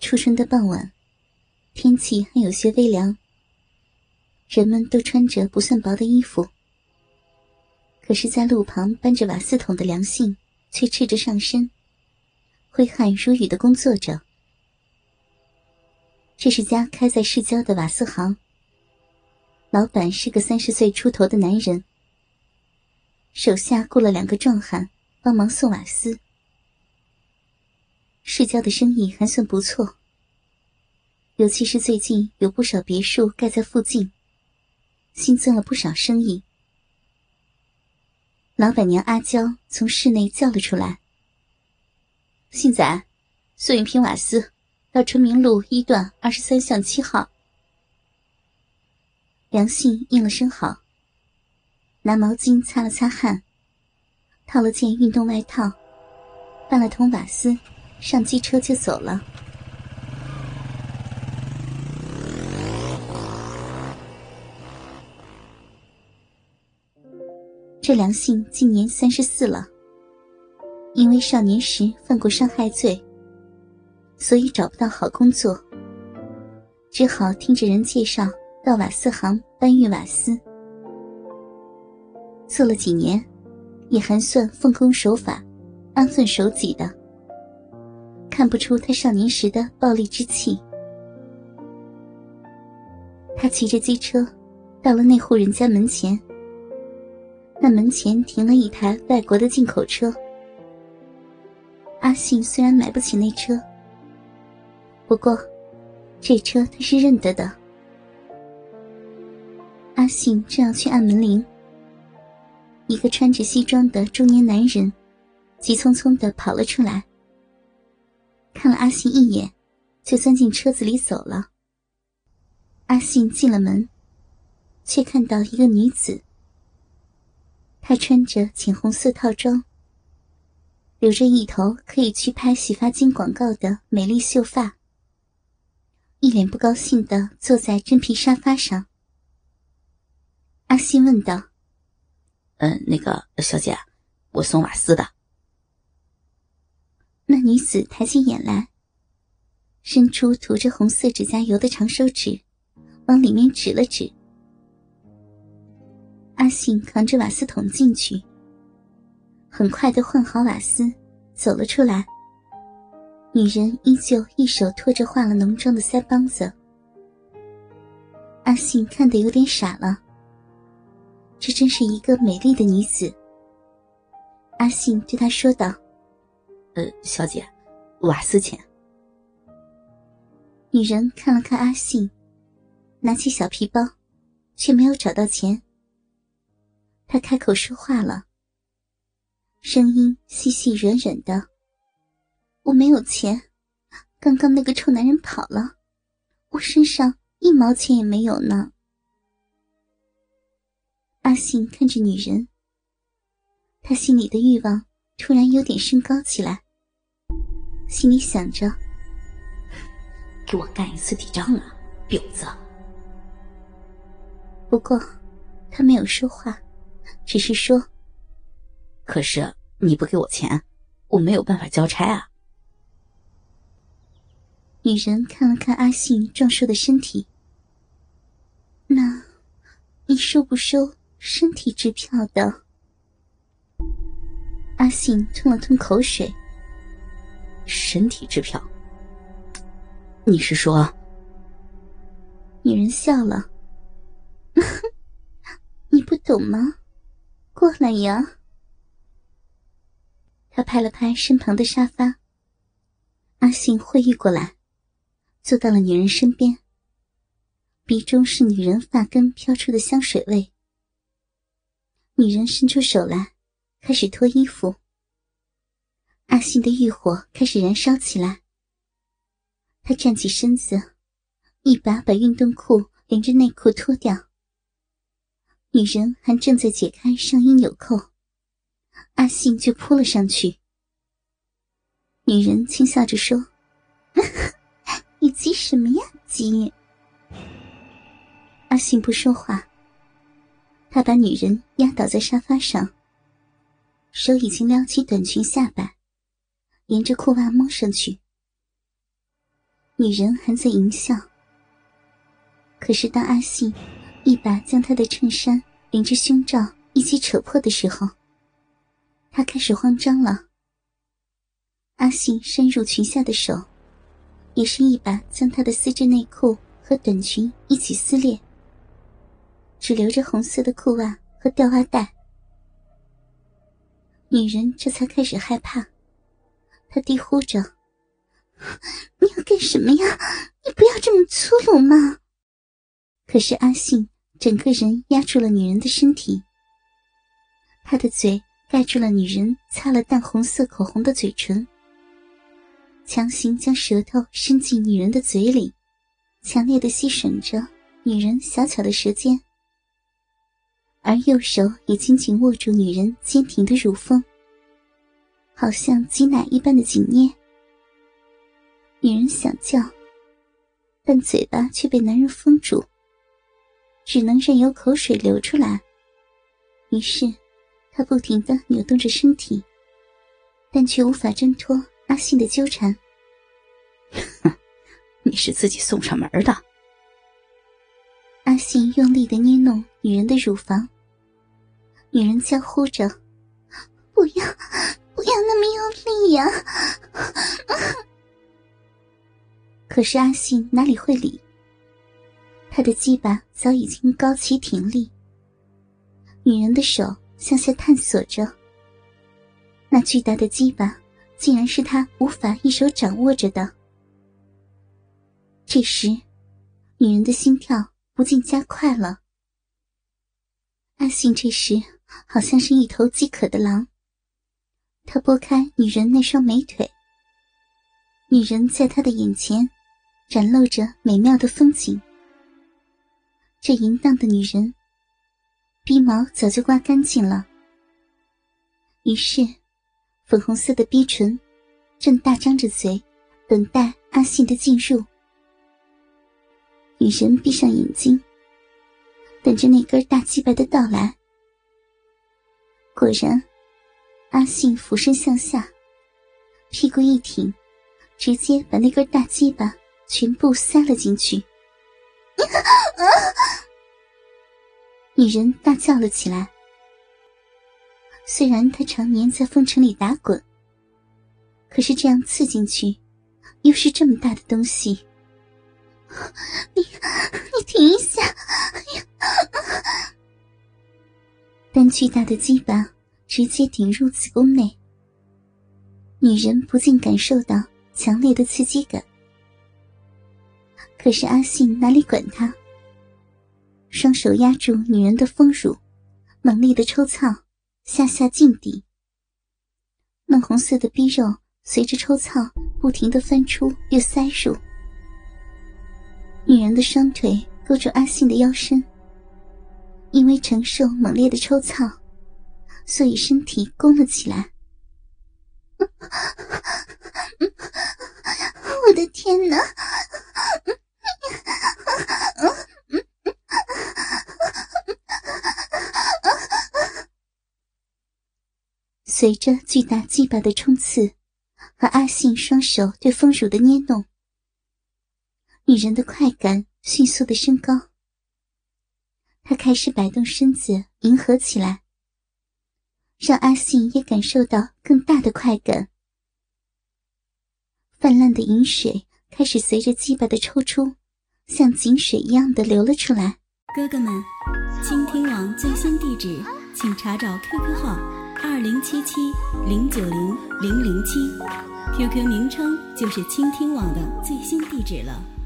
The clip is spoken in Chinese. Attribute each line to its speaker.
Speaker 1: 初春的傍晚，天气还有些微凉，人们都穿着不算薄的衣服。可是在路旁搬着瓦斯桶的梁姓却赤着上身，挥汗如雨地工作着。这是家开在市郊的瓦斯行，老板是个30岁出头的男人，手下雇了2个壮汉帮忙送瓦斯。市郊的生意还算不错，尤其是最近有不少别墅盖在附近，新增了不少生意。老板娘阿娇从室内叫了出来：“信仔，送1瓶瓦斯到春明路1段23巷7号。”梁信应了声好，拿毛巾擦了擦汗，套了件运动外套，搬了桶瓦斯，上机车就走了。这梁信今年34了，因为少年时犯过伤害罪，所以找不到好工作，只好听着人介绍到瓦斯行搬运瓦斯。做了几年，也还算奉公守法，安分守己的，看不出他少年时的暴戾之气。他骑着机车到了那户人家门前，那门前停了一台外国的进口车。阿信虽然买不起那车，不过这车他是认得的。阿信正要去按门铃，一个穿着西装的中年男人急匆匆地跑了出来，看了阿信一眼，就钻进车子里走了。阿信进了门，却看到一个女子，她穿着浅红色套装，留着一头可以去拍洗发精广告的美丽秀发，一脸不高兴地坐在真皮沙发上。阿信问道：“
Speaker 2: 那个小姐，我送瓦斯的。”
Speaker 1: 那女子抬起眼来，伸出涂着红色指甲油的长手指，往里面指了指。阿信扛着瓦斯桶进去，很快地换好瓦斯，走了出来。女人依旧一手托着化了浓妆的腮帮子。阿信看得有点傻了，这真是一个美丽的女子。阿信对她说道：“
Speaker 2: 小姐，瓦斯钱。”
Speaker 1: 女人看了看阿信，拿起小皮包，却没有找到钱。她开口说话了，声音细细软软的：“我没有钱，刚刚那个臭男人跑了，我身上1毛钱也没有呢。”阿信看着女人，他心里的欲望突然有点升高起来，心里想着：
Speaker 2: 给我干一次抵账啊，婊子！
Speaker 1: 不过他没有说话，只是说：“
Speaker 2: 可是你不给我钱，我没有办法交差啊。”
Speaker 1: 女人看了看阿信壮硕的身体：“那你收不收身体支票的？”阿信吞了吞口水：“
Speaker 2: 身体支票？你是说？”
Speaker 1: 女人笑了：“你不懂吗？过来呀。”他拍了拍身旁的沙发，阿信会意过来，坐到了女人身边，鼻中是女人发根飘出的香水味。女人伸出手来，开始脱衣服。阿信的欲火开始燃烧起来，他站起身子，一把把运动裤连着内裤脱掉。女人还正在解开上衣纽扣，阿信就扑了上去。女人轻笑着说：“你急什么呀，急？”阿信不说话，他把女人压倒在沙发上，手已经撩起短裙下摆，沿着裤袜摸上去。 女人还在淫笑。可是当阿信一把将她的衬衫连着胸罩一起扯破的时候，她开始慌张了。阿信伸入裙下的手也是一把将她的丝质内裤和短裙一起撕裂，只留着红色的裤袜和吊袜带。女人这才开始害怕，她低呼着：“你要干什么呀？你不要这么粗鲁嘛！”可是阿信整个人压住了女人的身体，他的嘴盖住了女人擦了淡红色口红的嘴唇，强行将舌头伸进女人的嘴里，强烈地吸吮着女人小巧的舌尖，而右手也紧紧握住女人坚挺的乳峰，好像挤奶一般的紧捏。女人想叫，但嘴巴却被男人封住，只能任由口水流出来。于是她不停地扭动着身体，但却无法挣脱阿信的纠缠。
Speaker 2: 你是自己送上门的。
Speaker 1: 阿信用力地捏弄女人的乳房，女人娇呼着：“不要那么用力呀！”可是阿信哪里会理，他的鸡巴早已经高起挺立，女人的手向下探索着，那巨大的鸡巴竟然是他无法一手掌握着的。这时女人的心跳不禁加快了。阿信这时好像是一头饥渴的狼，他拨开女人那双美腿，女人在他的眼前展露着美妙的风景。这淫荡的女人鼻毛早就刮干净了，于是粉红色的逼唇正大张着嘴等待阿信的进入。女人闭上眼睛，等着那根大鸡巴的到来。果然，阿信俯身向下，屁股一挺，直接把那根大鸡巴全部塞了进去。女人大叫了起来。虽然她常年在风尘里打滚，可是这样刺进去又是这么大的东西，你停一下！但巨大的鸡巴直接顶入子宫内，女人不禁感受到强烈的刺激感。可是阿信哪里管她，双手压住女人的丰乳，猛力的抽操，下劲底。嫩红色的逼肉随着抽操不停地翻出又塞入。女人的双腿勾住阿信的腰身，因为承受猛烈的抽操，所以身体弓了起来。我的天哪！随着巨大鸡巴的冲刺和阿信双手对丰乳的捏弄，女人的快感迅速地升高。她开始摆动身子迎合起来，让阿信也感受到更大的快感。泛滥的饮水开始随着鸡巴的抽出，像井水一样的流了出来。
Speaker 3: 哥哥们，倾听网最新地址请查找 QQ 号2077090007，QQ 名称就是倾听网的最新地址了。